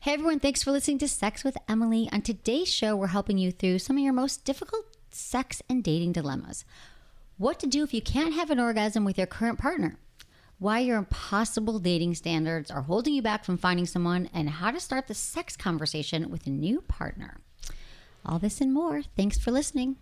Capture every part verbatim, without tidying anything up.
Hey everyone, thanks for listening to Sex with Emily. On today's show, we're helping you through some of your most difficult sex and dating dilemmas. What to do if you can't have an orgasm with your current partner. Why your impossible dating standards are holding you back from finding someone, and how to start the sex conversation with a new partner. All this and more. Thanks for listening.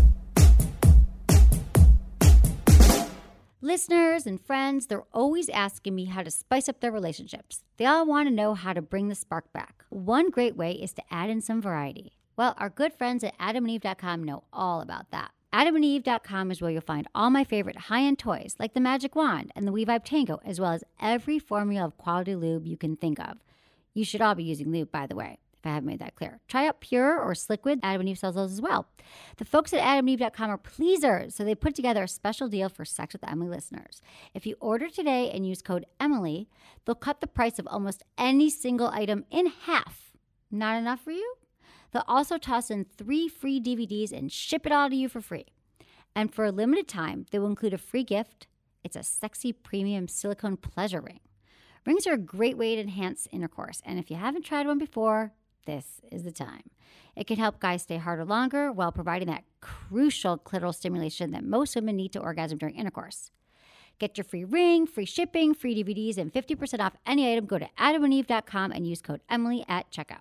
Listeners and friends, they're always asking me how to spice up their relationships. They all want to know how to bring the spark back. One great way is to add in some variety. Well, our good friends at adam and eve dot com know all about that. adam and eve dot com is where you'll find all my favorite high-end toys like the Magic Wand and the WeVibe Tango, as well as every formula of quality lube you can think of. You should all be using lube, by the way, if I haven't made that clear. Try out Pure or Sliquid. Adam and Eve sells those as well. The folks at adam and eve dot com are pleasers, so they put together a special deal for Sex with Emily listeners. If you order today and use code Emily, they'll cut the price of almost any single item in half. Not enough for you? They'll also toss in three free D V Ds and ship it all to you for free. And for a limited time, they will include a free gift. It's a sexy premium silicone pleasure ring. Rings are a great way to enhance intercourse, and if you haven't tried one before, this is the time. It can help guys stay harder longer while providing that crucial clitoral stimulation that most women need to orgasm during intercourse. Get your free ring, free shipping, free D V Ds, and fifty percent off any item. Go to adam and eve dot com and use code Emily at checkout.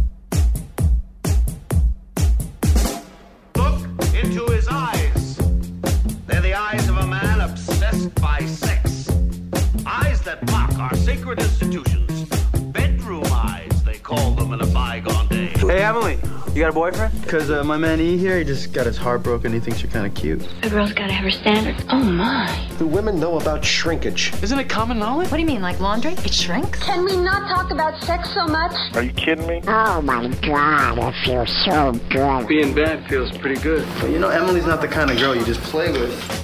Look into his eyes. They're the eyes of a man obsessed by sex. Eyes that mock our sacred institutions. Bedroom eyes, they call them in a bygone day. Hey, Emily, you got a boyfriend? Because uh, my man E here, he just got his heart broken. He thinks you're kind of cute. A girl's got to have her standards. Oh, my. Do women know about shrinkage? Isn't it common knowledge? What do you mean, like laundry? It shrinks? Can we not talk about sex so much? Are you kidding me? Oh, my God, it feels so good. Being bad feels pretty good. But you know, Emily's not the kind of girl you just play with.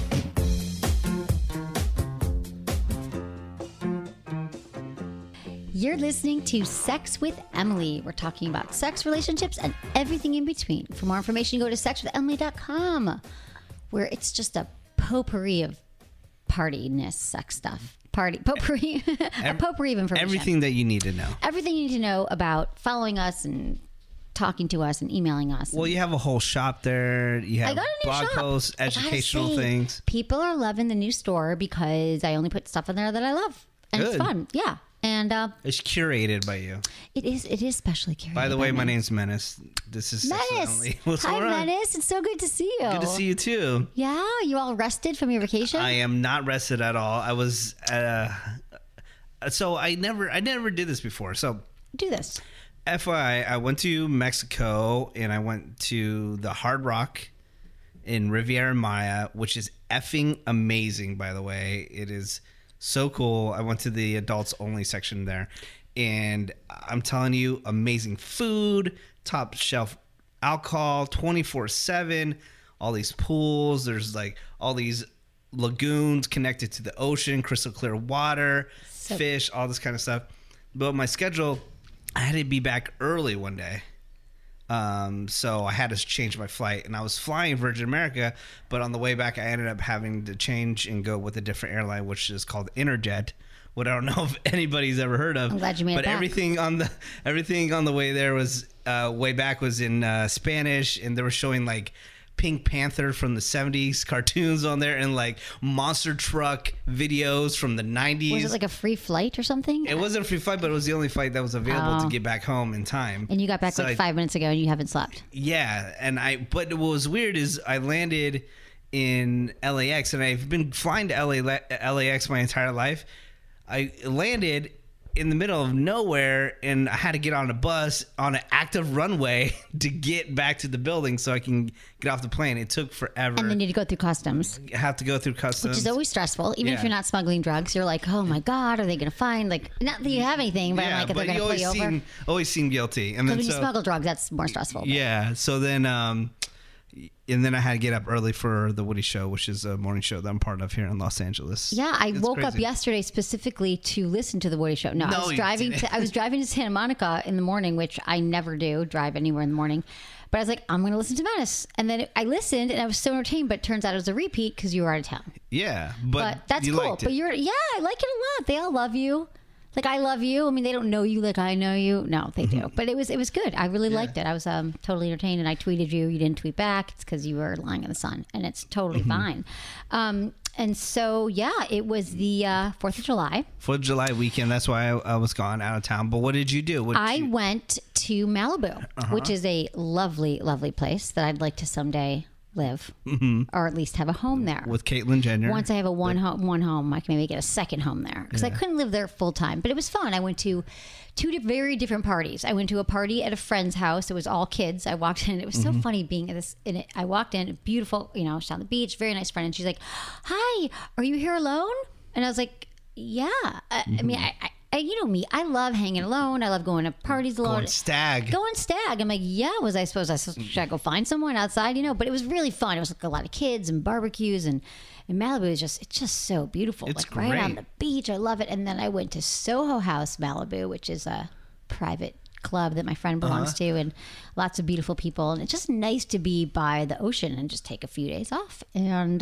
You're listening to Sex with Emily. We're talking about sex, relationships, and everything in between. For more information, go to sex with emily dot com, where it's just a potpourri of partyness, sex stuff. Party, potpourri, a potpourri of information. Everything that you need to know. Everything you need to know about following us and talking to us and emailing us. Well, you have a whole shop there. You have I got a new blog shop. posts, educational say, things. People are loving the new store because I only put stuff in there that I love. And Good. It's fun. Yeah. And uh, It's curated by you. it is it is specially curated. By the way, by my me. name's Menace. This is Sex with Menace. Emily. What's Hi, going on? Menace. It's so good to see you. Good to see you too. Yeah, you all rested from your vacation? I am not rested at all. I was uh, so I never I never did this before. So Do this. F Y I, I went to Mexico and I went to the Hard Rock in Riviera Maya, which is effing amazing, by the way. It is so cool. I went to the adults only section there, and I'm telling you, amazing food, top shelf alcohol, twenty-four seven, all these pools. There's like all these lagoons connected to the ocean, crystal clear water, So- fish, all this kind of stuff. But my schedule, I had to be back early one day. Um, so I had to change my flight, and I was flying Virgin America, but on the way back, I ended up having to change and go with a different airline, which is called Interjet. What I don't know if anybody's ever heard of. I'm glad you made it But back. everything on the everything on the way there was uh, way back was in uh, Spanish, and they were showing like Pink Panther from the seventies cartoons on there, and like monster truck videos from the nineties. Was it like a free flight or something? It wasn't a free flight, but it was the only flight that was available Oh. to get back home in time. And you got back So like I- five minutes ago and you haven't slept. Yeah, and I. But what was weird is I landed in L A X, and I've been flying to L A L A X my entire life. I landed in the middle of nowhere, and I had to get on a bus on an active runway to get back to the building so I can get off the plane. It took forever. And then you had to go through customs, I have to go through customs. which is always stressful. Even if Yeah. you're not smuggling drugs, you're like, oh my God, are they going to find, like, not that you have anything, but yeah, like, if but they're you going to pull always you over. seem always seem guilty. And Because then when you so, smuggle drugs, that's more stressful. but- Yeah. So then, um, and then I had to get up early for the Woody Show, which is a morning show that I'm part of here in Los Angeles. Yeah, I It's woke up crazy. yesterday specifically to listen to the Woody Show. No, I No, was you driving. didn't. To, I was driving to Santa Monica in the morning, which I never do drive anywhere in the morning. But I was like, I'm going to listen to Menace, and then I listened, and I was so entertained. But it turns out it was a repeat because you were out of town. Yeah, but, But, that's you cool. liked it. But you're, yeah, I like it a lot. They all love you. Like, I love you. I mean, they don't know you like I know you. No, they do. But it was it was good. I really yeah. liked it. I was um, totally entertained, and I tweeted you. You didn't tweet back. It's because you were lying in the sun, and it's totally mm-hmm. fine. Um, and so, yeah, it was the uh, fourth of July. fourth of July weekend. That's why I, I was gone out of town. But what did you do? What did I you... went to Malibu, uh-huh. which is a lovely, lovely place that I'd like to someday live, mm-hmm. or at least have a home there with Caitlyn Jenner. Once I have a one like, home, one home, I can maybe get a second home there because yeah. I couldn't live there full time. But it was fun. I went to two very different parties. I went to a party at a friend's house. It was all kids. I walked in. It was mm-hmm. so funny being in this. In it, I walked in, beautiful. You know, she's on the beach, very nice friend, and she's like, "Hi, are you here alone?" And I was like, "Yeah." I, mm-hmm. I mean, I. I I, you know me, I love hanging alone. I love going to parties alone. Going stag. Going stag. I'm like, yeah, was I supposed I should I go find someone outside, you know? But it was really fun. It was like a lot of kids and barbecues, and, and Malibu is just, it's just so beautiful. It's like great. Right on the beach. I love it. And then I went to Soho House Malibu, which is a private club that my friend belongs uh-huh. to, and lots of beautiful people. And it's just nice to be by the ocean and just take a few days off. And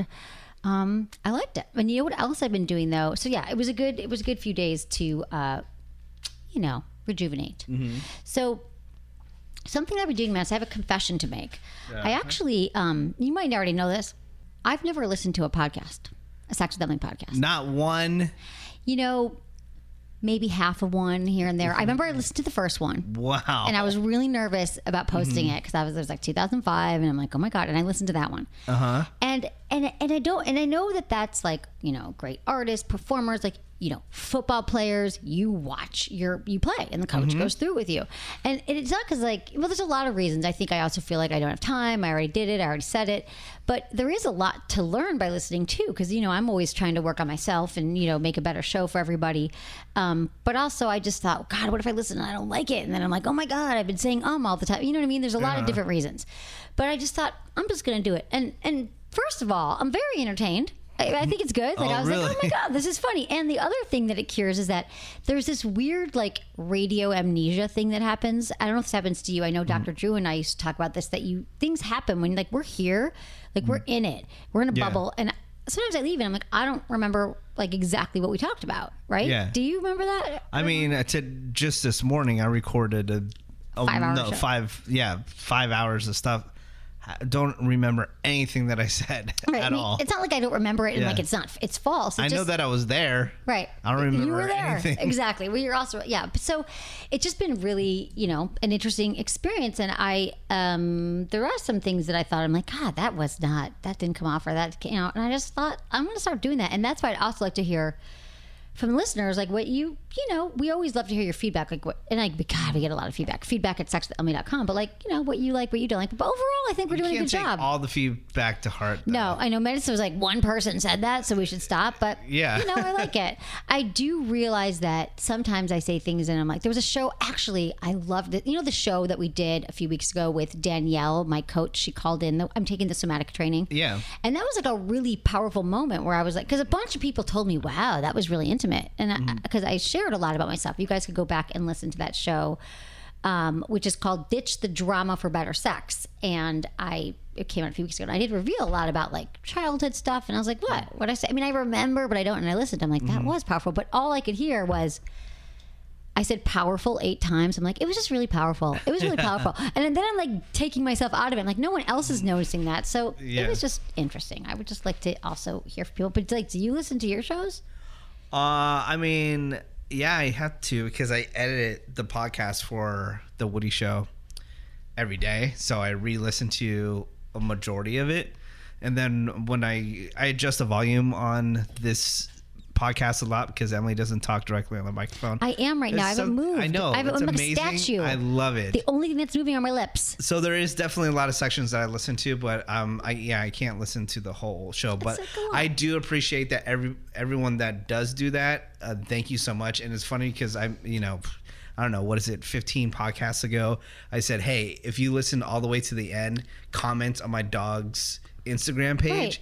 Um, I liked it. And you know what else I've been doing though? So yeah, it was a good, it was a good few days to, uh, you know, rejuvenate. Mm-hmm. So something I've been doing, Matt, I have a confession to make. Yeah. I actually, um, you might already know this. I've never listened to a podcast, a Sex with Emily podcast. Not one. You know, maybe half of one here and there. I remember I listened to the first one. Wow. And I was really nervous about posting mm-hmm. it because I was, it was like two thousand five, and I'm like, oh my God. And I listened to that one. Uh-huh. And, and, and I don't, and I know that that's like, you know, great artists, performers, like, you know, football players, you watch your, you play, and the coach mm-hmm. goes through with you. And, and it's not because like, well, there's a lot of reasons. I think I also feel like I don't have time. I already did it. I already said it. But there is a lot to learn by listening too, because, you know, I'm always trying to work on myself and, you know, make a better show for everybody. Um, but also I just thought, God, what if I listen and I don't like it? And then I'm like, oh my God, I've been saying um all the time. You know what I mean? There's a lot uh-huh. of different reasons. But I just thought, I'm just going to do it. And, and first of all, I'm very entertained. I, I think it's good. Like oh, I was really? like, oh my God, this is funny. And the other thing that it cures is that there's this weird like radio amnesia thing that happens. I don't know if this happens to you. I know Doctor Mm. Drew and I used to talk about this, that you things happen when like we're here, like mm. we're in it. We're in a yeah. bubble. And sometimes I leave and I'm like, I don't remember like exactly what we talked about. Right? Yeah. Do you remember that? I mean, uh, to, just this morning I recorded a, a five hours. No, five, yeah, five hours of stuff. I don't remember anything that I said right. at I mean, all. It's not like I don't remember it and yeah. like it's not, it's false. It I just, know that I was there. Right. I don't remember You were there. anything. Exactly. Well, you're also, yeah. So it's just been really, you know, an interesting experience. And I, um, there are some things that I thought, I'm like, God, that was not, that didn't come off, or that, you know, and I just thought, I'm going to start doing that. And that's why I'd also like to hear from listeners, like what you, you know, we always love to hear your feedback. Like what, and like, God, we get a lot of feedback. Feedback at sex with emily dot com. But like, you know, what you like, what you don't like. But overall, I think we're you doing a can't good take job. All the feedback to heart. Though. No, I know medicine was like one person said that, so we should stop. But yeah, you know, I like it. I do realize that sometimes I say things and I'm like, there was a show, actually, I loved it. You know, the show that we did a few weeks ago with Danielle, my coach, she called in, the, I'm taking the somatic training. Yeah. And that was like a really powerful moment where I was like, because a bunch of people told me, wow, that was really intimate. And mm-hmm. because I, I shared a lot about myself. You guys could go back and listen to that show, um, which is called Ditch the Drama for Better Sex. And I, it came out a few weeks ago, and I did reveal a lot about like childhood stuff. And I was like, what? What I say? I mean, I remember, but I don't. And I listened. I'm like, that mm-hmm. was powerful. But all I could hear was, I said powerful eight times. I'm like, it was just really powerful. It was really powerful. And then I'm like taking myself out of it. I'm like, no one else is noticing that. So yeah. it was just interesting. I would just like to also hear from people. But like, do you listen to your shows? Uh, I mean, yeah, I had to because I edited the podcast for the Woody Show every day. So I re-listened to a majority of it. And then when I, I adjust the volume on this podcast a lot because Emily doesn't talk directly on the microphone. I am right it's now. I haven't so, moved. I know. I have, it's I'm amazing. like a statue. I love it. The only thing that's moving are my lips. So there is definitely a lot of sections that I listen to, but um, I yeah, I can't listen to the whole show. But like I do appreciate that every everyone that does do that. Uh, thank you so much. And it's funny because I'm, you know, I don't know, what is it, fifteen podcasts ago, I said, hey, if you listen all the way to the end, comment on my dog's Instagram page. Right.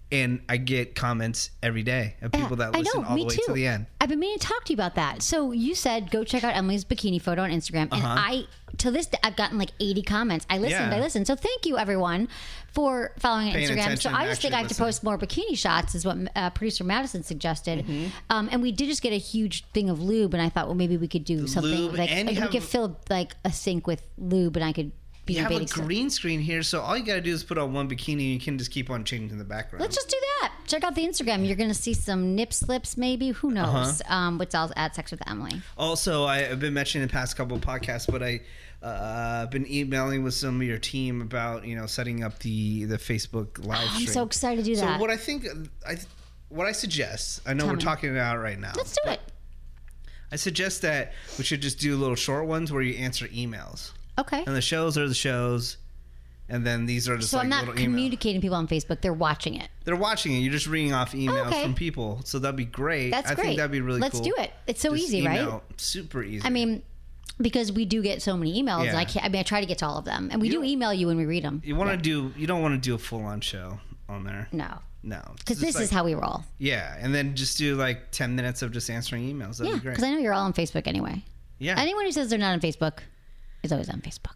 And I get comments every day of people Yeah, that listen I know, all me the way too. to the end. I've been meaning to talk to you about that. So you said go check out Emily's bikini photo on Instagram, and Uh-huh. I to this day I've gotten like eighty comments. I listened, Yeah. I listened. So thank you everyone for following Paying Instagram. So attention, I just think I have actually to post more bikini shots, is what uh, producer Madison suggested. Mm-hmm. Um, and we did just get a huge thing of lube, and I thought, well, maybe we could do something lube, like and you we have- could fill like a sink with lube, and I could be You in have a bathing suit. green screen here, so all you gotta do is put on one bikini and you can just keep on changing the background. Let's just do that. Check out the Instagram. You're going to see some nip slips, maybe. Who knows? Uh-huh. Um, which I'll add sex with Emily. Also, I, I've been mentioning in the past couple of podcasts, but I, uh, I've been emailing with some of your team about, you know, setting up the, the Facebook live I'm stream. so excited to do that. So what I think, I, what I suggest, I know Tell we're me. talking about it right now. Let's do it. I suggest that we should just do little short ones where you answer emails. Okay. And the shows are the shows. And then these are just So like I'm not little emails. communicating people on Facebook. They're watching it. They're watching it. You're just reading off emails Okay. from people. So that'd be great. That's I great. think that'd be really Let's cool. do it. It's so Just easy, right? email. Super easy. I mean, because we do get so many emails, and Yeah. I can't. I mean, I try to get to all of them, and we You do don't- email you when we read them. you want to do. You don't want to do a full on show on there. No, No. because this is how we roll. Yeah, and then just do like ten minutes of just answering emails. That'd Yeah, be great. because I know you're all on Facebook anyway. yeah. Anyone who says they're not on Facebook is always on Facebook.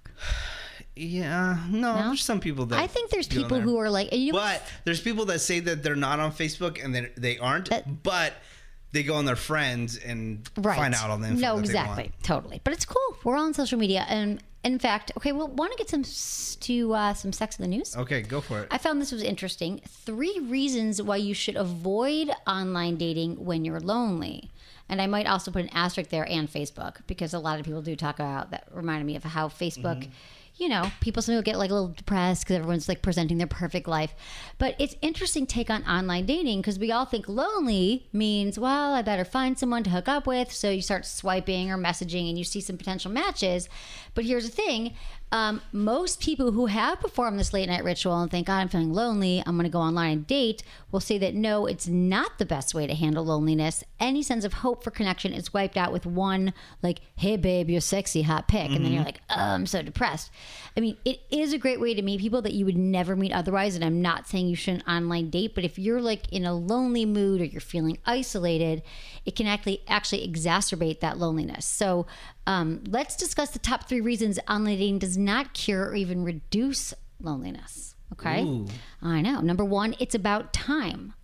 yeah. No, No? there's some people that. I think there's go people there. who are like, and you know what's But there's people that say that they're not on Facebook and they they aren't. That- but they go on their friends and right. find out all the info. No, that they exactly, want. totally. But it's cool. We're all on social media, and in fact, okay, we'll want to get some s- to uh, some sex in the news. Okay, go for it. I found this was interesting. Three reasons why you should avoid online dating when you're lonely. And I might also put an asterisk there and Facebook, because a lot of people do talk about that. Reminded me of how Facebook, Mm-hmm. you know, people some people get like a little depressed because everyone's like presenting their perfect life. But it's interesting take on online dating, because we all think lonely means, well, I better find someone to hook up with. So you start swiping or messaging and you see some potential matches. But here's the thing. Um, most people who have performed this late night ritual and think, God, I'm feeling lonely, I'm going to go online and date, will say that no, it's not the best way to handle loneliness. Any sense of hope for connection is wiped out with one, like, hey, babe, you're sexy, hot pic. And then you're like, oh, I'm so depressed. I mean, it is a great way to meet people that you would never meet otherwise. And I'm not saying you shouldn't online date, but if you're like in a lonely mood or you're feeling isolated, it can actually actually exacerbate that loneliness. So um, let's discuss the top three reasons online dating does not cure or even reduce loneliness. Okay. Ooh. I know. Number one, it's about time.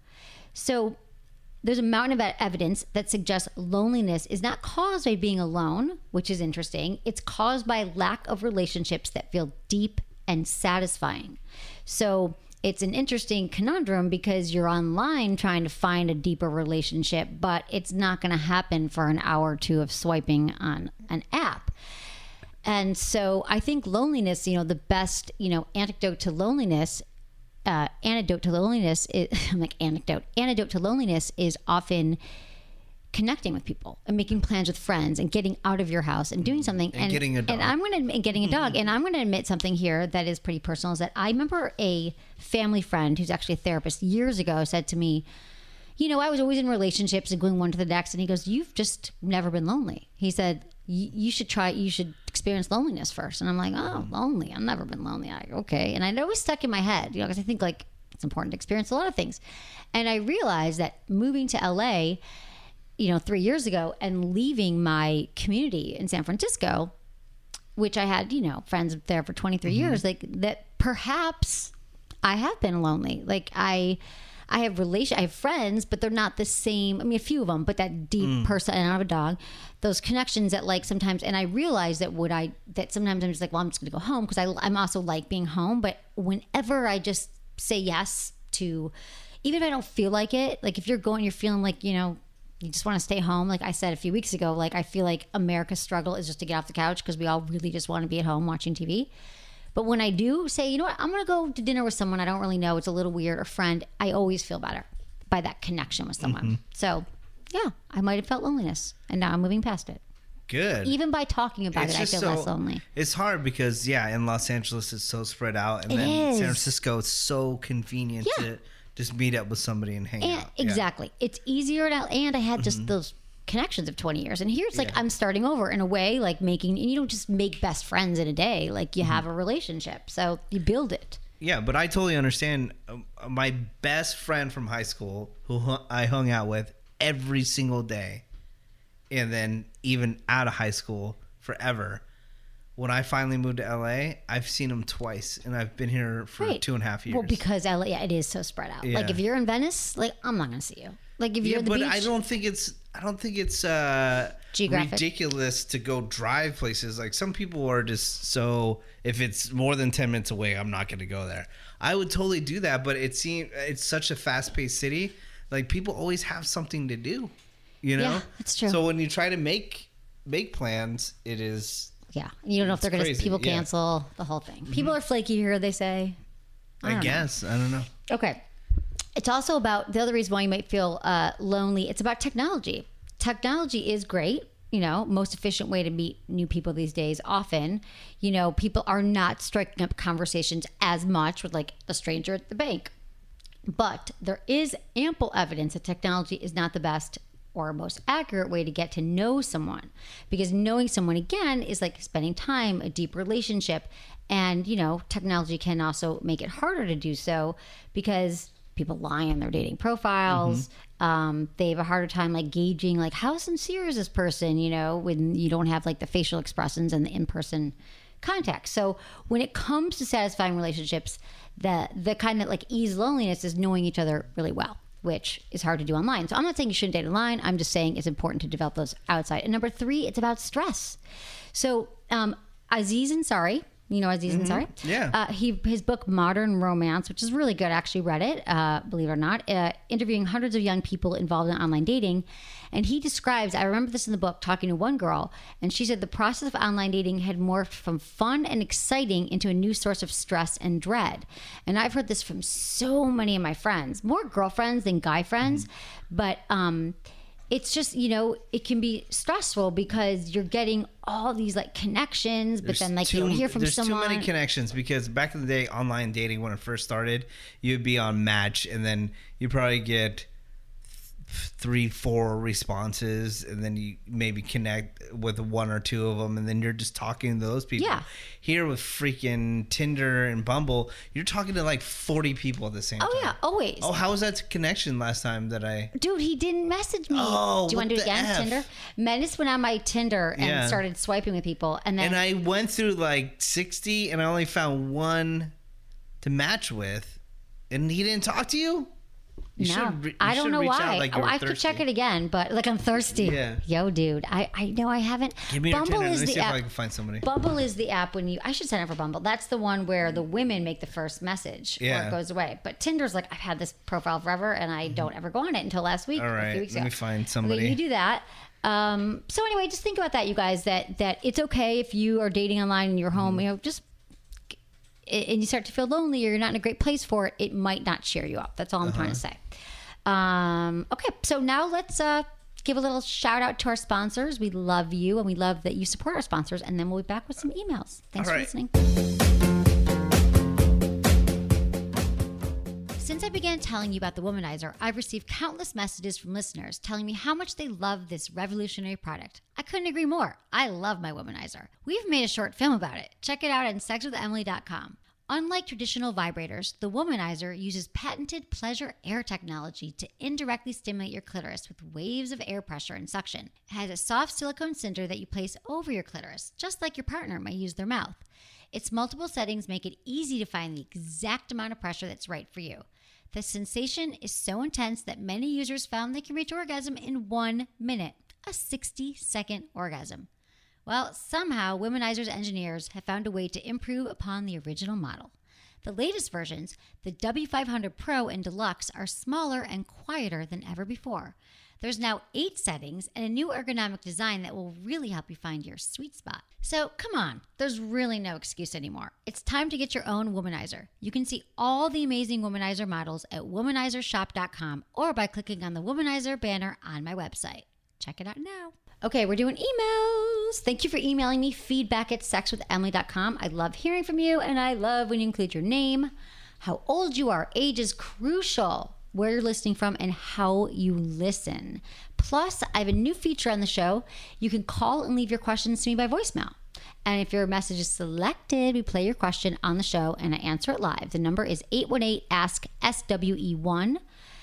So there's a mountain of evidence that suggests loneliness is not caused by being alone, which is interesting. It's caused by lack of relationships that feel deep and satisfying. So it's an interesting conundrum, because you're online trying to find a deeper relationship, but it's not going to happen for an hour or two of swiping on an app. And so I think loneliness, you know, the best, you know, antidote to loneliness, uh, antidote to loneliness, is, I'm like anecdote, antidote to loneliness is often connecting with people and making plans with friends and getting out of your house and doing something. And getting a dog. And I'm going to admit, getting a dog. And I'm going to admit something here that is pretty personal, is that I remember a family friend who's actually a therapist years ago said to me, you know, I was always in relationships and going one to the next. And he goes, you've just never been lonely. He said, you should try, you should experience loneliness first. And I'm like, oh, lonely. I've never been lonely. I, okay. And it always stuck in my head, you know, because I think like it's important to experience a lot of things. And I realized that moving to L A, you know, three years ago and leaving my community in San Francisco, which I had, you know, friends there for twenty-three Mm-hmm. years, like that perhaps I have been lonely. Like I, I have relation, I have friends, but they're not the same. I mean, a few of them, but that deep Mm. person, and I have a dog, those connections that like sometimes, and I realize that what I, that sometimes I'm just like, well, I'm just going to go home, because I, I'm also like being home. But whenever I just say yes to, even if I don't feel like it, like if you're going, you're feeling like, you know, you just want to stay home. Like I said a few weeks ago, like I feel like America's struggle is just to get off the couch, because we all really just want to be at home watching T V. But when I do say, you know what, I'm going to go to dinner with someone I don't really know, it's a little weird, or friend, I always feel better by that connection with someone. Mm-hmm. So yeah, I might have felt loneliness, and now I'm moving past it. Good. Even by talking about It's it, I just feel so- less lonely. It's hard because, yeah, in Los Angeles, it's so spread out. And It then is. San Francisco, it's so convenient Yeah. to just meet up with somebody and hang And, out. Yeah. Mm-hmm. exactly. It's easier now, and I had just those connections of twenty years. And here it's like Yeah. I'm starting over in a way, like making, and you don't just make best friends in a day. Like you have a relationship, so you build it. Yeah, but I totally understand. Um, my best friend from high school, who hu- I hung out with every single day, and then even out of high school forever. When I finally moved to L A, I've seen him twice, and I've been here for Right. two and a half years. Well, because L A, yeah, it is so spread out. Yeah. Like if you're in Venice, like I'm not gonna see you. Like if yeah, you're at the but beach, I don't think it's I don't think it's uh, Geographic. ridiculous to go drive places. Like some people are just so if it's more than ten minutes away, I'm not going to go there. I would totally do that, but it seems it's such a fast paced city. Like people always have something to do, you know. Yeah, that's true. So when you try to make make plans, it is. yeah, you don't know if It's they're gonna crazy, people yeah. cancel the whole thing. People are flaky here, they say. I I, don't know. guess I don't know. Okay. It's also about the other reason why you might feel uh, lonely. It's about technology. Technology is great. You know, most efficient way to meet new people these days. Often, you know, people are not striking up conversations as much with like a stranger at the bank. But there is ample evidence that technology is not the best or most accurate way to get to know someone, because knowing someone again is like spending time, a deep relationship. And, you know, technology can also make it harder to do so because people lie on their dating profiles. Mm-hmm. Um, they have a harder time like gauging like how sincere is this person, you know, when you don't have like the facial expressions and the in-person contact. So when it comes to satisfying relationships, the the kind that like ease loneliness is knowing each other really well, which is hard to do online. So I'm not saying you shouldn't date online. I'm just saying it's important to develop those outside. And number three, it's about stress. So um, Aziz Ansari, you know Aziz Ansari? Yeah. Uh, he his book Modern Romance, which is really good. I actually read it, uh, believe it or not, uh, interviewing hundreds of young people involved in online dating. And he describes, I remember this in the book, talking to one girl, and she said the process of online dating had morphed from fun and exciting into a new source of stress and dread. And I've heard this from so many of my friends, more girlfriends than guy friends, mm-hmm. but um, it's just, you know, it can be stressful because you're getting all these like connections, but There's then like too, you don't hear from there's someone. There's too many connections because back in the day, online dating, when it first started, you'd be on Match and then you probably get three, four responses, and then you maybe connect with one or two of them, and then you're just talking to those people. Yeah. Here with freaking Tinder and Bumble, you're talking to like forty people at the same Oh time. yeah, always. Oh, how was that connection last time that I... Dude, he didn't message me. Oh, do you want to do it what the again, F? Tinder? Menace went on my Tinder and Yeah. started swiping with people, and then And I went through like sixty, and I only found one to match with, and he didn't talk to you? You no, should re- you I don't should know reach why. out like you oh, were I could thirsty. check it again, but like I'm thirsty. Yeah. Yo, dude, I I know I haven't. Give me your Bumble Tinder. Let is me the see if app. I can find somebody. Bumble is the app when you. I should sign up for Bumble. That's the one where the women make the first message or Yeah. it goes away. But Tinder's like I've had this profile forever and I don't ever go on it until last week. All or a right, few weeks let ago. me find Okay, somebody. you do that. Um, so anyway, just think about that, you guys. That that it's okay if you are dating online in your home. Mm-hmm. You know, just and you start to feel lonely or you're not in a great place for it. It might not cheer you up. That's all I'm Uh-huh. trying to say. Um, okay, so now let's uh, give a little shout out to our sponsors. We love you and we love that you support our sponsors. And then we'll be back with some emails. Thanks All for right. listening. Since I began telling you about the Womanizer, I've received countless messages from listeners telling me how much they love this revolutionary product. I couldn't agree more. I love my Womanizer. We've made a short film about it. Check it out on sex with emily dot com. Unlike traditional vibrators, the Womanizer uses patented pleasure air technology to indirectly stimulate your clitoris with waves of air pressure and suction. It has a soft silicone cinder that you place over your clitoris, just like your partner might use their mouth. Its multiple settings make it easy to find the exact amount of pressure that's right for you. The sensation is so intense that many users found they can reach orgasm in one minute, a sixty-second orgasm. Well, somehow, Womanizer's engineers have found a way to improve upon the original model. The latest versions, the W five hundred Pro and Deluxe, are smaller and quieter than ever before. There's now eight settings and a new ergonomic design that will really help you find your sweet spot. So come on, there's really no excuse anymore. It's time to get your own Womanizer. You can see all the amazing Womanizer models at womanizer shop dot com or by clicking on the Womanizer banner on my website. Check it out now. Okay, we're doing emails. Thank you for emailing me, feedback at sex with emily dot com. I love hearing from you, and I love when you include your name, how old you are. Age is crucial, where you're listening from, and how you listen. Plus, I have a new feature on the show. You can call and leave your questions to me by voicemail. And if your message is selected, we play your question on the show and I answer it live. The number is eight one eight ask S W E one.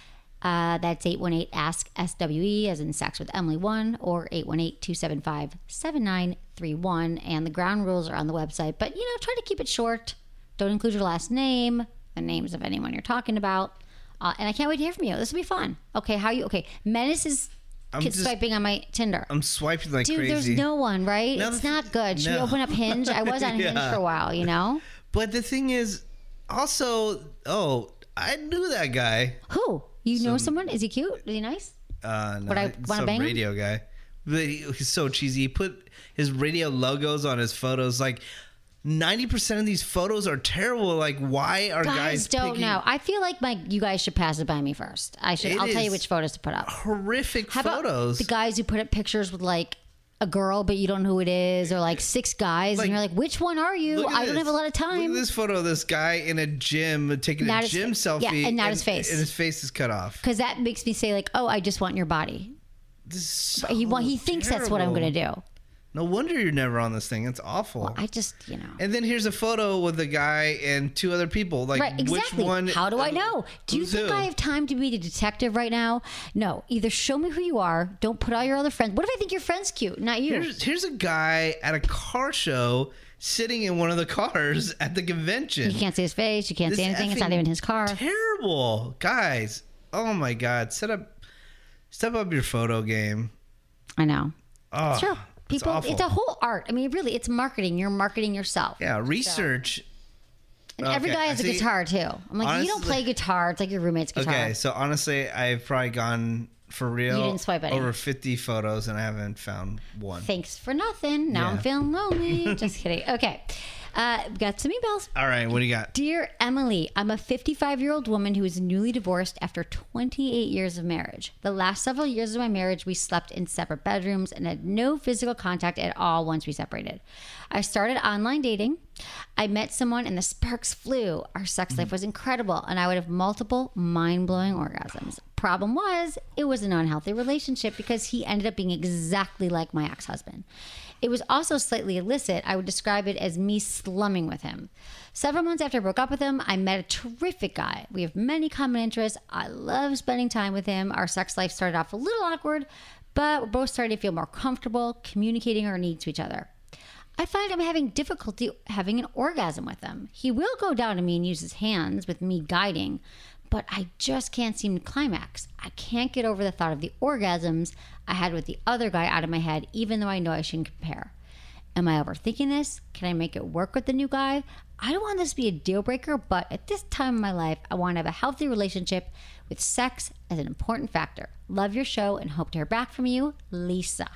Uh, that's eight one eight ask S W E as in Sex with Emily one or eight one eight, two seven five, seven nine three one. And the ground rules are on the website. But, you know, try to keep it short. Don't include your last name, the names of anyone you're talking about. Uh, and I can't wait to hear from you. This will be fun. Okay, how you... Okay, Menace is I'm just, swiping on my Tinder. I'm swiping like Dude, crazy. Dude, there's no one, right? No, it's the, not good. Should no. we open up Hinge? I was on yeah. Hinge for a while, you know? But the thing is, also... Oh, I knew that guy. Who? You Some, know someone? Is he cute? Is he nice? Uh, no, Would I want to some bang radio him? guy. But he, he's so cheesy. He put his radio logos on his photos. Like ninety percent of these photos are terrible. Like, why are guys, guys don't picking know? I feel like my you guys should pass it by me first. I should. It I'll tell you is which photos to put up. horrific How about photos? the guys who put up pictures with like a girl, but you don't know who it is, or like six guys, Like, and you're like, which one are you? Look at I don't this. have a lot of time. Look at this photo of this guy in a gym taking Not a his gym fa- selfie. yeah, and not his face. And his face is cut off. Because that makes me say like, oh, I just want your body. This is so But he well, he thinks that's what I'm terrible. going to do. No wonder you're never on this thing. It's awful. Well, I just, you know. And then here's a photo with a guy and two other people. Like, Right, exactly. which one? How do I know? Do you who's think who? I have time to be the detective right now? No. Either show me who you are. Don't put all your other friends. What if I think your friend's cute, not you? Here's, here's a guy at a car show sitting in one of the cars at the convention. You can't see his face. You can't This see anything. It's not effing even his car. Terrible. Guys, oh my God. Set up, step up your photo game. I know. Oh, It's true. it's People, awful. it's a whole art. I mean, really, it's marketing. You're marketing yourself. Yeah, research. And every Okay, guy I has a see- guitar too. I'm like, you don't honestly- play guitar. It's like your roommate's guitar. Okay, so honestly, I've probably gone for real You didn't swipe any. over fifty photos and I haven't found one. Thanks for nothing. Now I'm Yeah. feeling lonely. Just kidding. Okay. Uh, we got some emails. All right, what do you got? Dear Emily, I'm a fifty-five-year-old woman who is newly divorced after twenty-eight years of marriage. The last several years of my marriage, we slept in separate bedrooms and had no physical contact at all once we separated. I started online dating. I met someone and the sparks flew. Our sex life was incredible and I would have multiple mind-blowing orgasms. Problem was, it was an unhealthy relationship because he ended up being exactly like my ex-husband. It was also slightly illicit. I would describe it as me slumming with him. Several months after I broke up with him, I met a terrific guy. We have many common interests. I love spending time with him. Our sex life started off a little awkward, but we're both starting to feel more comfortable communicating our needs to each other. I find I'm having difficulty having an orgasm with him. He will go down to me and use his hands with me guiding, but I just can't seem to climax. I can't get over the thought of the orgasms I had with the other guy out of my head, even though I know I shouldn't compare. Am I overthinking this? Can I make it work with the new guy? I don't want this to be a deal breaker, but at this time in my life, I want to have a healthy relationship with sex as an important factor. Love your show and hope to hear back from you, Lisa.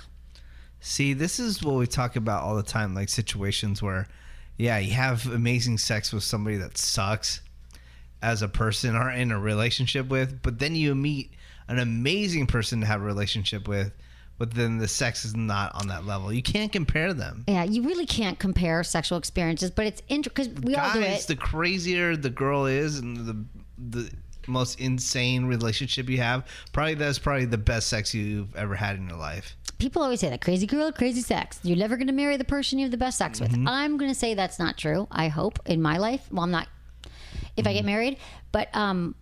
See, this is what we talk about all the time, like situations where, yeah, you have amazing sex with somebody that sucks as a person or in a relationship with, but then you meet an amazing person to have a relationship with, but then the sex is not on that level. You can't compare them. Yeah, you really can't compare sexual experiences, but it's interesting because we all do Guys, it. the crazier the girl is and the the most insane relationship you have, probably that's probably the best sex you've ever had in your life. People always say that crazy girl, crazy sex. You're never going to marry the person you have the best sex with. Mm-hmm. I'm going to say that's not true. I hope in my life. Well, I'm not if Mm-hmm. I get married, but um,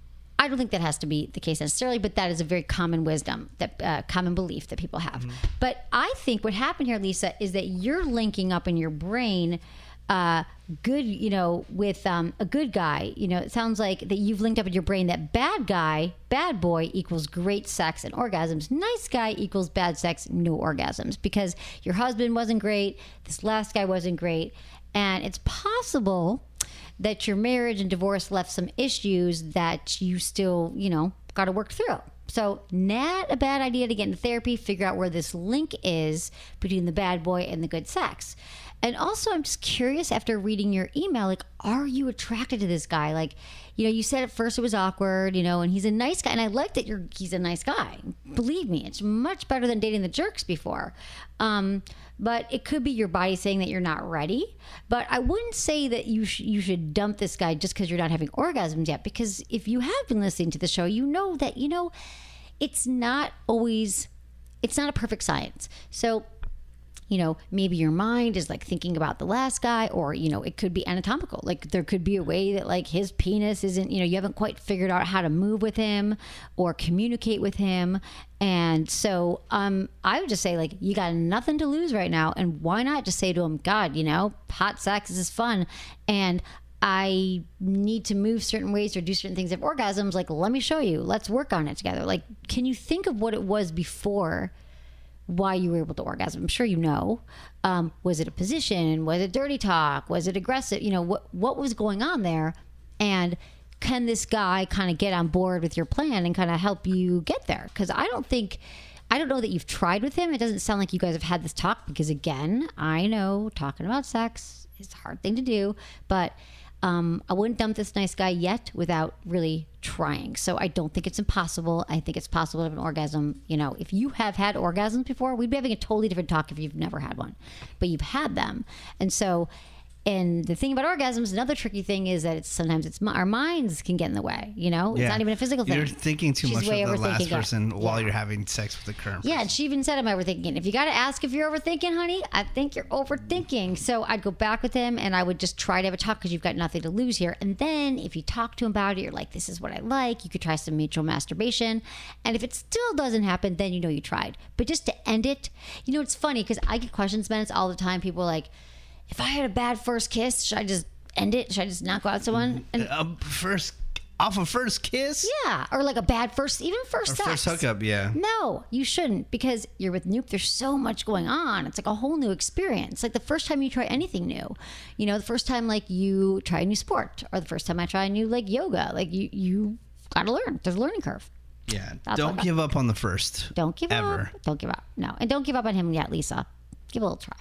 I don't think that has to be the case necessarily. But that is a very common wisdom, that uh, common belief that people have. Mm-hmm. But I think what happened here, Lisa, is that you're linking up in your brain. Uh, good, you know, with um, a good guy, you know, it sounds like that you've linked up in your brain that bad guy, bad boy equals great sex and orgasms. Nice guy equals bad sex, no orgasms, because your husband wasn't great. This last guy wasn't great. And it's possible that your marriage and divorce left some issues that you still, you know, got to work through. So not a bad idea to get into therapy, figure out where this link is between the bad boy and the good sex. And also, I'm just curious after reading your email, like, are you attracted to this guy? Like, you know, you said at first it was awkward, you know, and he's a nice guy. And I like that you're, he's a nice guy. Believe me, it's much better than dating the jerks before. Um, but it could be your body saying that you're not ready. But I wouldn't say that you, sh- you should dump this guy just because you're not having orgasms yet. Because if you have been listening to the show, you know that, you know, it's not always, it's not a perfect science. So you know, maybe your mind is like thinking about the last guy, or, you know, it could be anatomical. Like there could be a way that like his penis isn't, you know, you haven't quite figured out how to move with him or communicate with him. And so um, I would just say, like, you got nothing to lose right now. And why not just say to him, God, you know, hot sex is fun. And I need to move certain ways or do certain things of orgasms. Like, let me show you. Let's work on it together. Like, can you think of what it was before why you were able to orgasm? I'm sure you know. Um, was it a position? Was it dirty talk? Was it aggressive? You know, what what was going on there? And can this guy kind of get on board with your plan and kind of help you get there? Because I don't think, I don't know that you've tried with him. It doesn't sound like you guys have had this talk, because again, I know talking about sex is a hard thing to do, but um, I wouldn't dump this nice guy yet without really trying. So I don't think it's impossible. I think it's possible to have an orgasm. You know, if you have had orgasms before, we'd be having a totally different talk if you've never had one, but you've had them. And so, and the thing about orgasms, another tricky thing is that it's sometimes it's our minds can get in the way. You know, it's Yeah. not even a physical thing. You're thinking too She's much of way the last overthinking it. person while Yeah. you're having sex with the current Yeah, person. and she even said I'm overthinking. If you got to ask if you're overthinking, honey, I think you're overthinking. So I'd go back with him and I would just try to have a talk, because you've got nothing to lose here. And then if you talk to him about it, you're like, this is what I like. You could try some mutual masturbation. And if it still doesn't happen, then you know you tried. But just to end it, you know, it's funny because I get questions, Menace, all the time. People are like, if I had a bad first kiss, should I just end it? Should I just not go out with someone? And Uh, first, off a first kiss? yeah, or like a bad first, even first Or sex. first hookup, yeah. No, you shouldn't, because you're with Noop. There's so much going on. It's like a whole new experience. Like the first time you try anything new, you know, the first time like you try a new sport, or the first time I try a new like yoga, like you you got to learn. There's a learning curve. Yeah. That's Don't what I- give up on the first. Don't give Ever. up. Don't give up. No, and don't give up on him yet, Lisa. Give a little try.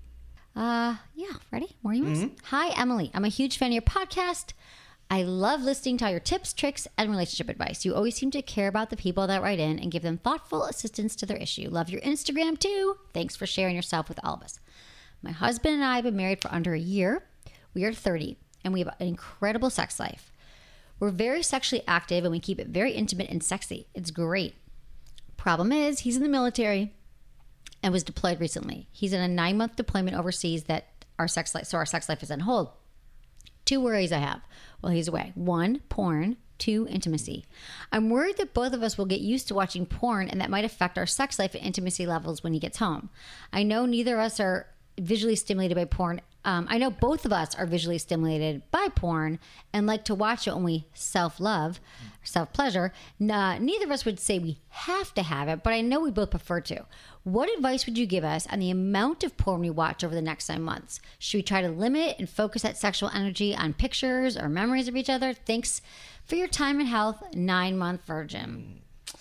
Uh, yeah, ready? More emails? Mm-hmm. Hi, Emily. I'm a huge fan of your podcast. I love listening to all your tips, tricks, and relationship advice. You always seem to care about the people that write in and give them thoughtful assistance to their issue. Love your Instagram too. Thanks for sharing yourself with all of us. My husband and I have been married for under a year. We are thirty, and we have an incredible sex life. We're very sexually active, and we keep it very intimate and sexy. It's great. Problem is, he's in the military and was deployed recently. He's in a nine-month deployment overseas that our sex life, so our sex life is on hold. Two worries I have while he's away. One, porn. Two, intimacy. I'm worried that both of us will get used to watching porn, and that might affect our sex life and intimacy levels when he gets home. I know neither of us are visually stimulated by porn. Um, I know both of us are visually stimulated by porn and like to watch it when we self-love, self-pleasure. Uh, neither of us would say we have to have it, but I know we both prefer to. What advice would you give us on the amount of porn we watch over the next nine months? Should we try to limit and focus that sexual energy on pictures or memories of each other? Thanks for your time and health, nine-month virgin.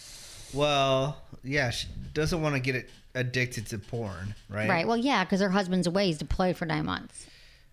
Well, yeah, she doesn't want to get it addicted to porn, right? Right. Well, yeah, because her husband's away. He's deployed for nine months.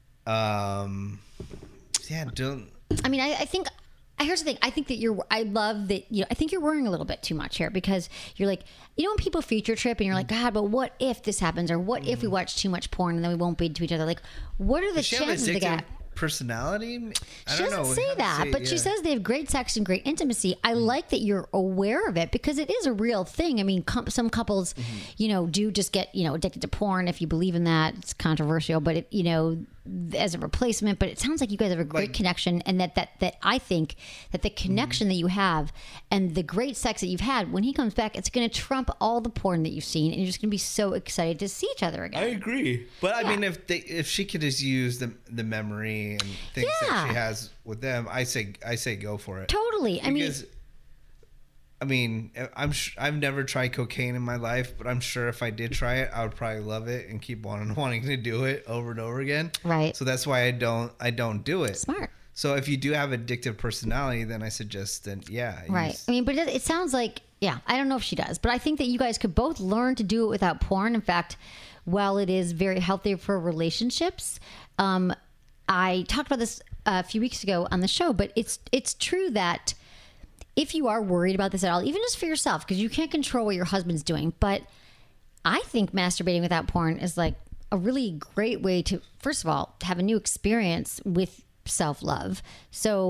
Um, yeah, don't. I mean, I, I think. Here's the thing. I think that you're. I love that. You know, I think you're worrying a little bit too much here, because you're like, you know, when people future trip and you're like, God, but what if this happens, or what if we watch too much porn and then we won't be to each other? Like, what are the Does she have chances of the guy? addictive personality? I She don't doesn't know. say How to that, say it, but she yeah. says they have great sex and great intimacy. I like that you're aware of it, because it is a real thing. I mean, com- some couples, Mm-hmm. you know, do just get, you know, addicted to porn. If you believe in that, it's controversial, but it, you know, as a replacement. But it sounds like you guys have a great Like- connection, and that that that I think that the connection that you have and the great sex that you've had, when he comes back, it's going to trump all the porn that you've seen, and you're just going to be so excited to see each other again. I agree, but I Yeah. mean, if they if she could just use the the memory and things that Yeah. she has with them, I say I say go for it. Totally. I mean, Because, I mean, I'm sh- I've never tried cocaine in my life, but I'm sure if I did try it, I would probably love it and keep wanting wanting to do it over and over again. Right. So that's why I don't I don't do it. smart. So if you do have addictive personality, then I suggest that yeah. Right. use- I mean, but it, it sounds like, yeah, I don't know if she does, but I think that you guys could both learn to do it without porn. In fact, while it is very healthy for relationships, um, I talked about this a few weeks ago on the show, but it's it's true that if you are worried about this at all, even just for yourself, because you can't control what your husband's doing, but I think masturbating without porn is like a really great way to, first of all, have a new experience with self-love. So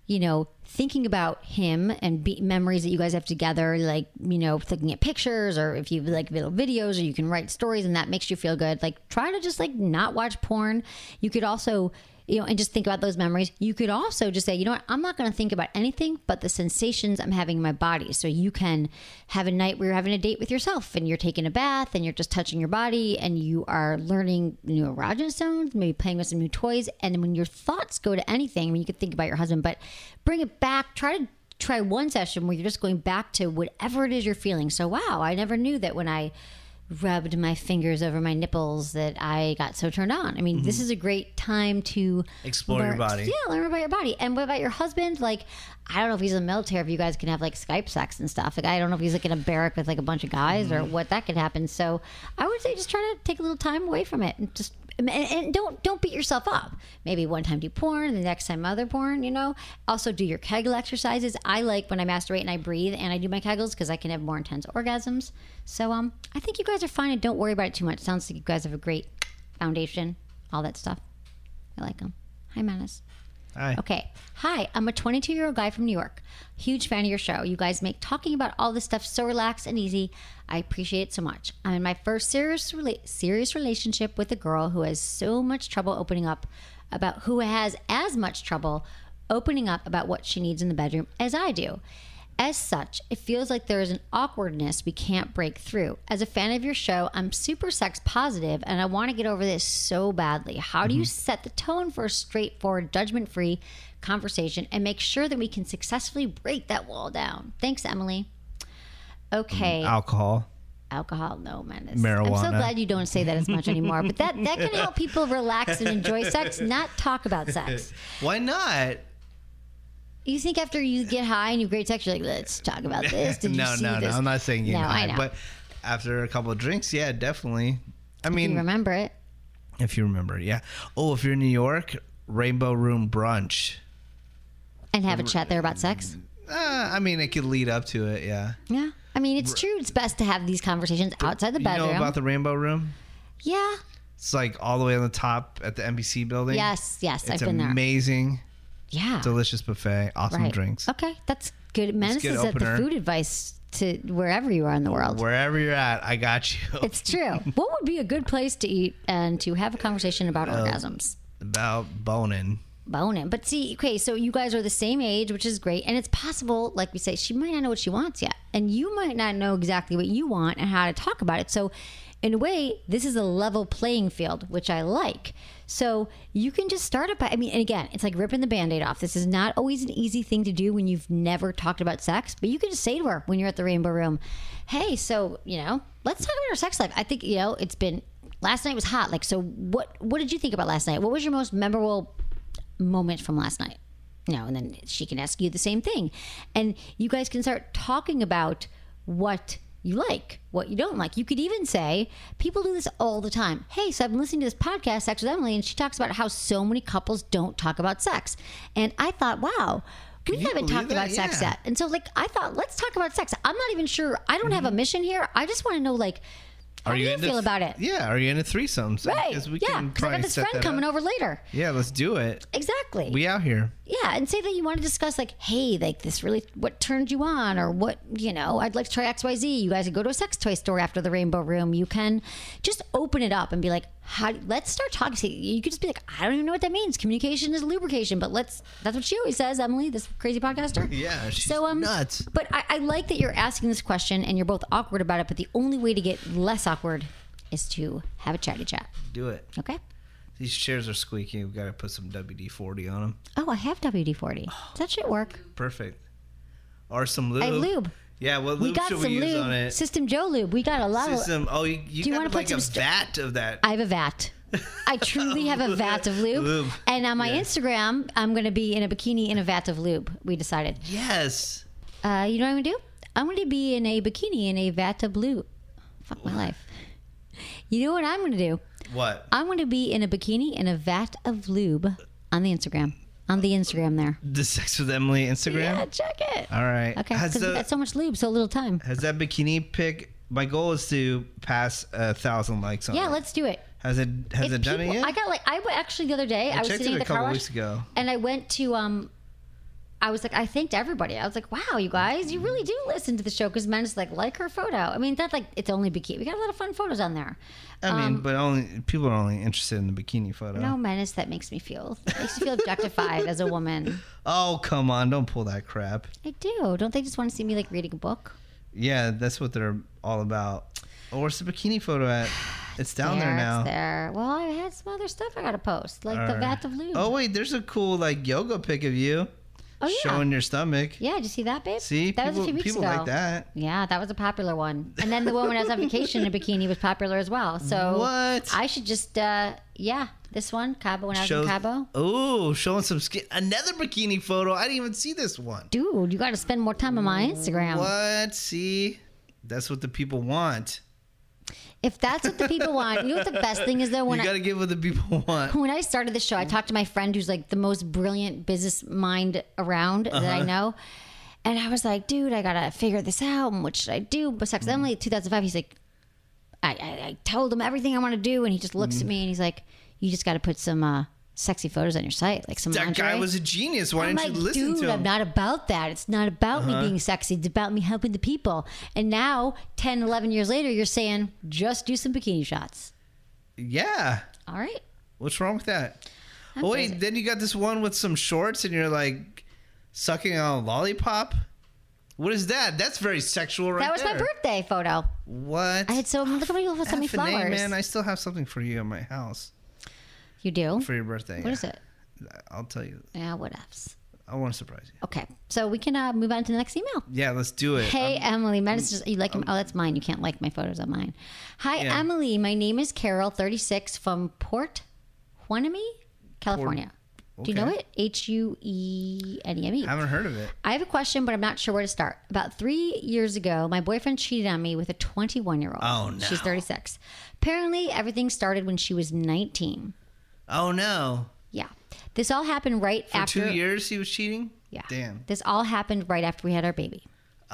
you know, thinking about him and be- memories that you guys have together, like, you know, looking at pictures, or if you like little videos, or you can write stories and that makes you feel good, like try to just like not watch porn. You could also, you know, and just think about those memories. You could also just say, you know what, I'm not going to think about anything but the sensations I'm having in my body. So you can have a night where you're having a date with yourself and you're taking a bath and you're just touching your body and you are learning new erogenous zones, maybe playing with some new toys. And when your thoughts go to anything, I mean, you could think about your husband, but bring it back. Try to try one session where you're just going back to whatever it is you're feeling. So, wow, I never knew that when I rubbed my fingers over my nipples that I got so turned on. I mean, mm-hmm. this is a great time to explore learn, your body. Yeah, learn about your body. And what about your husband? Like, I don't know if he's in the military, if you guys can have like Skype sex and stuff. Like, I don't know if he's like in a barrack with like a bunch of guys mm-hmm. or what that could happen. So I would say just try to take a little time away from it and just and, and don't don't beat yourself up. Maybe one time do porn, and the next time other porn, you know. Also do your Kegel exercises. I like when I masturbate and I breathe and I do my Kegels because I can have more intense orgasms. So um, I think you guys are fine and don't worry about it too much. Sounds like you guys have a great foundation, all that stuff. I like them. Hi, Menace. Hi. Okay. Hi, I'm a twenty-two-year-old guy from New York. Huge fan of your show. You guys make talking about all this stuff so relaxed and easy. I appreciate it so much. I'm in my first serious rela- serious relationship with a girl who has so much trouble opening up about who has as much trouble opening up about what she needs in the bedroom as I do. As such, it feels like there is an awkwardness we can't break through. As a fan of your show, I'm super sex positive and I want to get over this so badly. How do you set the tone for a straightforward, judgment-free conversation and make sure that we can successfully break that wall down? Thanks, Emily. Okay. Alcohol. Alcohol, no, man. Marijuana. I'm so glad you don't say that as much anymore. But that, that can help people relax and enjoy sex, not talk about sex. Why not? You think after you get high and you have great sex, you're like, let's talk about this. Did no, you see no, this? no. I'm not saying getting no, high, I know. but after a couple of drinks, yeah, definitely. I mean, if you remember it. If you remember, yeah. Oh, if you're in New York, Rainbow Room brunch. And have a chat there about sex? Uh, I mean, it could lead up to it, yeah. Yeah. I mean, it's true. It's best to have these conversations outside the bedroom. You know about the Rainbow Room? Yeah. It's like all the way on the top at the N B C building. Yes, yes. It's I've been there. It's amazing. Yeah. Delicious buffet. Awesome right. drinks. Okay. That's good. Menace good is at the opener. food advice to wherever you are in the world. Wherever you're at, I got you. It's true. What would be a good place to eat and to have a conversation about uh, orgasms? About boning. Boning. But see, okay, so you guys are the same age, which is great. And it's possible, like we say, she might not know what she wants yet. And you might not know exactly what you want and how to talk about it. So in a way, this is a level playing field, which I like. So you can just start it by, I mean, and again, it's like ripping the Band-Aid off. This is not always an easy thing to do when you've never talked about sex, but you can just say to her when you're at the Rainbow Room, hey, so, you know, let's talk about our sex life. I think, you know, it's been, last night was hot. Like, so what, what did you think about last night? What was your most memorable moment from last night? You know, and then she can ask you the same thing. And you guys can start talking about what you like, what you don't like. You could even say, people do this all the time. Hey, so I've been listening to this podcast, Sex with Emily, and she talks about how so many couples don't talk about sex. And I thought, wow, we haven't talked that? about Yeah. sex yet. And so, like, I thought, let's talk about sex. I'm not even sure. I don't mm-hmm. have a mission here. I just want to know, like, how are do you, you feel th- about it? Yeah, are you into threesomes? Right. Because we yeah, can because I got this set friend that coming up. over later. Yeah, let's do it. Exactly. We out here. Yeah, and say that you want to discuss, like, hey, like, this really, what turned you on, or what, you know, I'd like to try X Y Z. You guys can go to a sex toy store after the Rainbow Room. You can just open it up and be like, how, let's start talking. See, you could just be like, I don't even know what that means. Communication is lubrication, but let's, that's what she always says, Emily, this crazy podcaster. Yeah, she's so, um, nuts. But I, I like that you're asking this question and you're both awkward about it, but the only way to get less awkward is to have a chatty chat. Do it. Okay. These chairs are squeaky. We've got to put some W D forty on them. Oh, I have W D forty. Does that shit work? Perfect. Or some lube. I have lube. Yeah, what We lube got should some we use lube. on it? System Joe lube. We got a lot of. System. Oh, you, you Do you got wanna put like some a st- vat of that. I have a vat. I truly have a vat of lube. Lube. And on my Yeah. Instagram, I'm going to be in a bikini in a vat of lube. We decided. Yes. Uh, you know what I'm going to do? I'm going to be in a bikini in a vat of lube. Fuck my life. You know what I'm going to do? What? I'm going to be in a bikini in a vat of lube on the Instagram. On the Instagram there. The Sex with Emily Instagram? Yeah, check it. All right. Okay, Has because we the- got so much lube, so little time. Has that bikini pic? My goal is to pass a thousand likes on Yeah, it. let's do it. Has it has If it done people- it yet? I got like I w- actually the other day I, I was checked sitting it at a the car couple wash weeks ago. and I went to um I was like, I thanked everybody. I was like, wow, you guys, you really do listen to the show because men just like like her photo. I mean, that's like it's only bikini. We got a lot of fun photos on there. I mean, Um, but only people are only interested in the bikini photo. No, menace that makes me feel makes me feel objectified as a woman. Oh, come on. Don't pull that crap. I do. Don't they just want to see me like reading a book? Yeah, that's what they're all about. Oh, where's the bikini photo at? It's down there, there now. It's there. Well, I had some other stuff I got to post, like All the right. vat of lube. Oh, wait. There's a cool like yoga pic of you. Oh, yeah. Showing your stomach. Yeah, did you see that, babe? See? that people was a few weeks people ago. like that. Yeah, that was a popular one. And then the one when I was on vacation in a bikini was popular as well. So What? I should just, uh, yeah, this one, Cabo, when I was in Cabo. Oh, showing some skin. Another bikini photo. I didn't even see this one. Dude, you got to spend more time on my Instagram. What? See? That's what the people want. If that's what the people want, you know what the best thing is though? When you got to give what the people want. When I started the show, I talked to my friend who's like the most brilliant business mind around uh-huh. that I know. And I was like, dude, I got to figure this out. And what should I do? But Sex Emily, two thousand five, he's like, I, I, I told him everything I want to do. And he just looks mm. at me and he's like, you just got to put some uh, sexy photos on your site. Like some That lingerie. guy was a genius. Why I'm didn't like, you listen dude, to him? I'm not about that. It's not about uh-huh. me being sexy. It's about me helping the people. And now, ten, eleven years later, you're saying, just do some bikini shots. Yeah. All right. What's wrong with that? I'm oh, wait, crazy. then you got this one with some shorts and you're like sucking on a lollipop? What is that? That's very sexual right That was there. my birthday photo. What? I had so, look how many people sent me F and A, flowers. man, I still have something for you at my house. You do? For your birthday. What yeah. is it? I'll tell you. Yeah, what else? I want to surprise you. Okay, so we can uh, move on to the next email. Yeah, let's do it. Hey, I'm, Emily. Menace just, you like him? Oh, that's mine. You can't like my photos on mine. Hi, Yeah. Emily. My name is Carol, thirty-six, from Port Hueneme, California. Port, Do you know okay. it? H U E N E M E. I haven't heard of it. I have a question, but I'm not sure where to start. About three years ago, my boyfriend cheated on me with a twenty-one-year-old. Oh, no. She's thirty-six. Apparently, everything started when she was nineteen. Oh, no. Yeah. This all happened right For after... two years he was cheating? Yeah. Damn. This all happened right after we had our baby.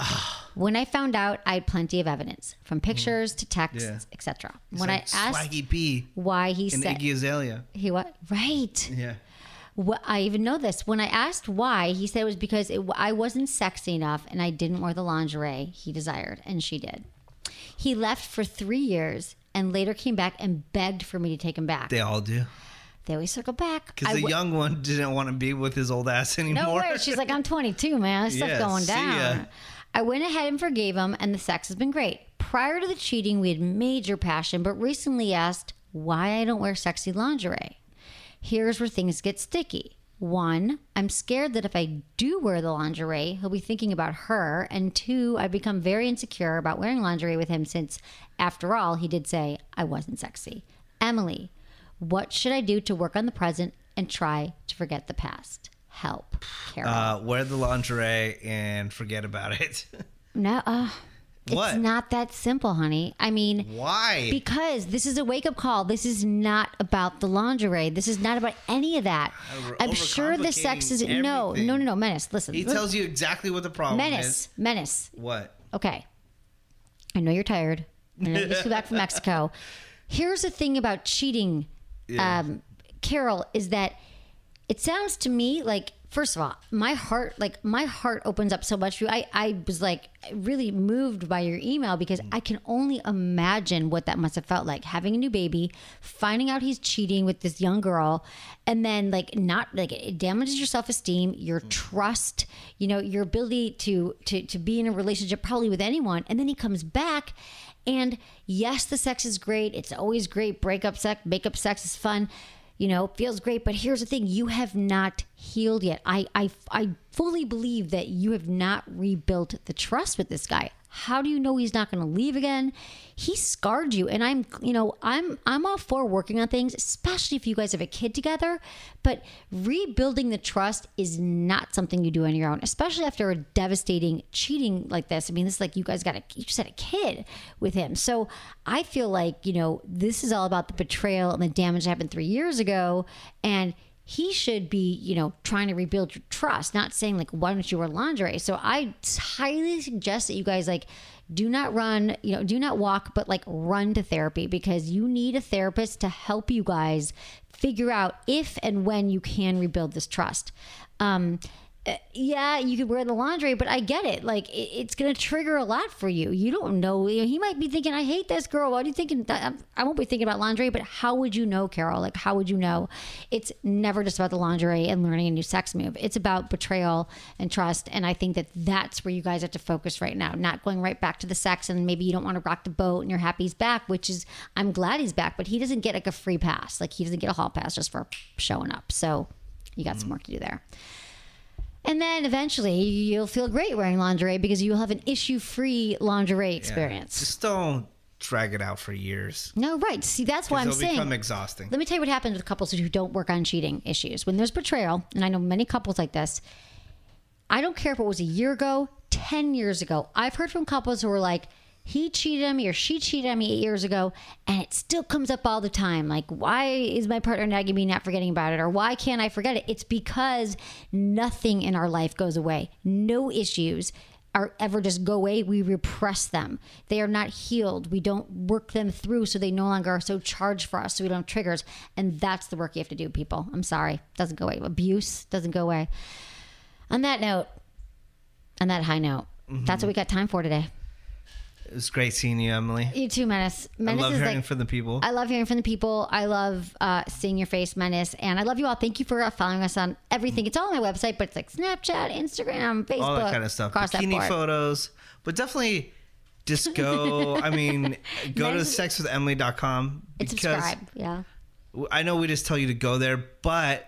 When I found out, I had plenty of evidence, from pictures to texts, Yeah. et cetera. It's When like I asked Swaggy P why he and said... Iggy Azalea. He what? Right. Yeah. What, I even know this. When I asked why, he said it was because it, I wasn't sexy enough and I didn't wear the lingerie he desired, and she did. He left for three years and later came back and begged for me to take him back. They all do. They always circle back. Because I the w- young one didn't want to be with his old ass anymore. No way. She's like, I'm twenty-two, man. This stuff's Yeah, going see down. ya. I went ahead and forgave him, and the sex has been great. Prior to the cheating, we had major passion, but recently asked why I don't wear sexy lingerie. Here's where things get sticky. One, I'm scared that if I do wear the lingerie, he'll be thinking about her. And two, I've become very insecure about wearing lingerie with him since, after all, he did say I wasn't sexy. Emily, what should I do to work on the present and try to forget the past? Help, Carol. Uh, wear the lingerie and forget about it. no, uh, What? It's not that simple, honey. I mean, Why? because this is a wake-up call. This is not about the lingerie. This is not about any of that. We're I'm sure the sex is overcomplicating no, everything. no, no, no. Menace, listen. He Look, tells you exactly what the problem menace, is. menace. What? Okay, I know you're tired. I know you just flew back from Mexico. Here's the thing about cheating, Yeah. um, Carol, is that it sounds to me like, first of all, my heart, like my heart opens up so much for you. I, I was like really moved by your email because I can only imagine what that must have felt like, having a new baby, finding out he's cheating with this young girl, and then like not like it damages your self-esteem, your trust, you know, your ability to to to be in a relationship probably with anyone. And then he comes back, and yes, the sex is great. It's always great. Breakup sex, makeup sex is fun. You know, feels great. But here's the thing. You have not healed yet. I, I, I fully believe that you have not rebuilt the trust with this guy. How do you know he's not going to leave again? He scarred you. And I'm, you know, I'm, I'm all for working on things, especially if you guys have a kid together. But rebuilding the trust is not something you do on your own, especially after a devastating cheating like this. I mean, this is like you guys got a, you just had a kid with him. So I feel like, you know, this is all about the betrayal and the damage that happened three years ago. And he should be, you know, trying to rebuild your trust, not saying like, why don't you wear lingerie? So I highly suggest that you guys like do not run, you know, do not walk, but like run to therapy, because you need a therapist to help you guys figure out if and when you can rebuild this trust. Um, Uh, yeah, you could wear the lingerie, but I get it. Like, it, it's going to trigger a lot for you. You don't know. You know. He might be thinking, I hate this girl. Why are you thinking that? I won't be thinking about lingerie, but how would you know, Carol? Like, how would you know? It's never just about the lingerie and learning a new sex move. It's about betrayal and trust. And I think that that's where you guys have to focus right now, not going right back to the sex. And maybe you don't want to rock the boat and you're happy he's back, which is, I'm glad he's back, but he doesn't get like a free pass. Like, he doesn't get a hall pass just for showing up. So you got mm-hmm. some work to do there. And then eventually you'll feel great wearing lingerie because you'll have an issue-free lingerie experience. Yeah, just don't drag it out for years. No, right. See, that's why I'm it'll saying. It'll become exhausting. Let me tell you what happens with couples who don't work on cheating issues. When there's betrayal, and I know many couples like this, I don't care if it was a year ago, ten years ago. I've heard from couples who are like, he cheated on me or she cheated on me eight years ago, and it still comes up all the time. Like, why is my partner nagging me, not forgetting about it? Or why can't I forget it? It's because nothing in our life goes away. No issues are ever just go away. We repress them. They are not healed. We don't work them through so they no longer are so charged for us, so we don't have triggers. And that's the work you have to do, people. I'm sorry. Doesn't go away. Abuse doesn't go away. On that note, on that high note, mm-hmm. that's what we got time for today. It was great seeing you, Emily. You too, Menace. Menace I love is hearing like, from the people. I love hearing from the people. I love uh, seeing your face, Menace. And I love you all. Thank you for uh, following us on everything. It's all on my website, but it's like Snapchat, Instagram, Facebook. All that kind of stuff. Bikini photos. But definitely just go, I mean, go to sex with emily dot com. And subscribe, yeah. I know we just tell you to go there, but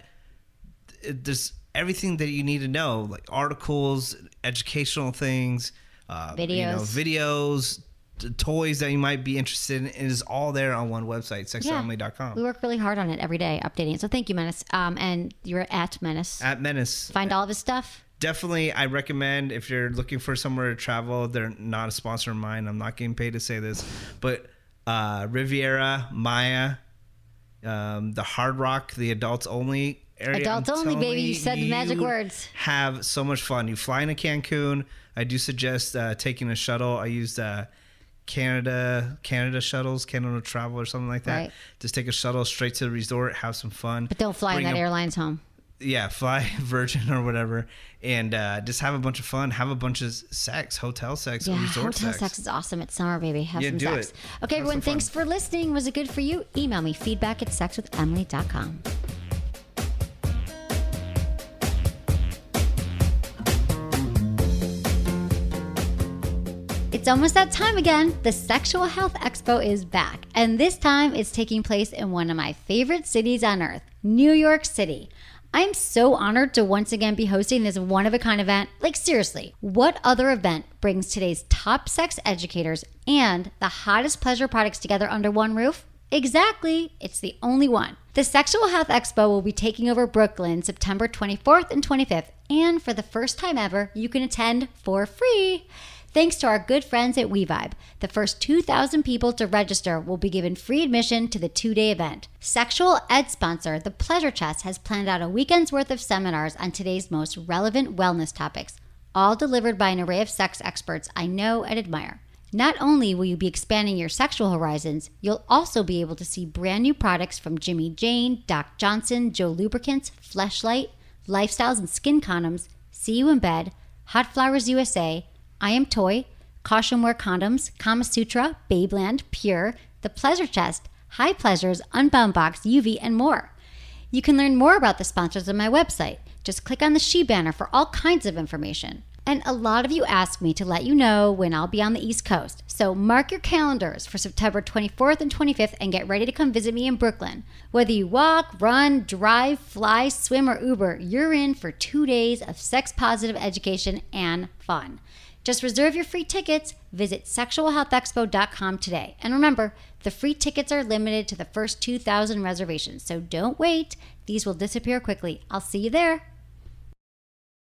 there's everything that you need to know, like articles, educational things, Uh, videos, you know, videos, t- toys that you might be interested in. It is all there on one website, sex with emily dot com. We work really hard on it every day, updating it. So thank you, Menace. Um, and you're at Menace. At Menace. Find all of his stuff. Definitely, I recommend if you're looking for somewhere to travel. They're not a sponsor of mine. I'm not getting paid to say this, but uh, Riviera, Maya, um, the Hard Rock, the adults only area. Adults only, baby. You said the magic words. Have so much fun. You fly into Cancun. I do suggest uh, taking a shuttle. I used uh, Canada Canada shuttles, Canada Travel or something like that. Right. Just take a shuttle straight to the resort, have some fun. But don't fly in that a, airlines home. Yeah, fly Virgin or whatever, and uh, just have a bunch of fun. Have a bunch of sex, hotel sex, yeah, resort hotel sex. sex is awesome. It's summer, baby. Have yeah, some do sex. It. Okay, have everyone, thanks for listening. Was it good for you? Email me, feedback at sex with emily dot com. It's almost that time again. The Sexual Health Expo is back, and this time it's taking place in one of my favorite cities on earth, New York City. I'm so honored to once again be hosting this one-of-a-kind event. Like, seriously, what other event brings today's top sex educators and the hottest pleasure products together under one roof? Exactly, it's the only one. The Sexual Health Expo will be taking over Brooklyn September twenty-fourth and twenty-fifth, and for the first time ever, you can attend for free. Thanks to our good friends at WeVibe, the first two thousand people to register will be given free admission to the two-day event. Sexual Ed sponsor, The Pleasure Chest, has planned out a weekend's worth of seminars on today's most relevant wellness topics, all delivered by an array of sex experts I know and admire. Not only will you be expanding your sexual horizons, you'll also be able to see brand new products from Jimmy Jane, Doc Johnson, Joe Lubricants, Fleshlight, Lifestyles and Skin Condoms, See You in Bed, Hot Flowers U S A, I Am Toy, Caution Wear Condoms, Kama Sutra, Babeland, Pure, The Pleasure Chest, High Pleasures, Unbound Box, U V, and more. You can learn more about the sponsors on my website. Just click on the She banner for all kinds of information. And a lot of you ask me to let you know when I'll be on the East Coast. So mark your calendars for September twenty-fourth and twenty-fifth and get ready to come visit me in Brooklyn. Whether you walk, run, drive, fly, swim, or Uber, you're in for two days of sex-positive education and fun. Just reserve your free tickets. Visit sexual health expo dot com today. And remember, the free tickets are limited to the first two thousand reservations, so don't wait. These will disappear quickly. I'll see you there.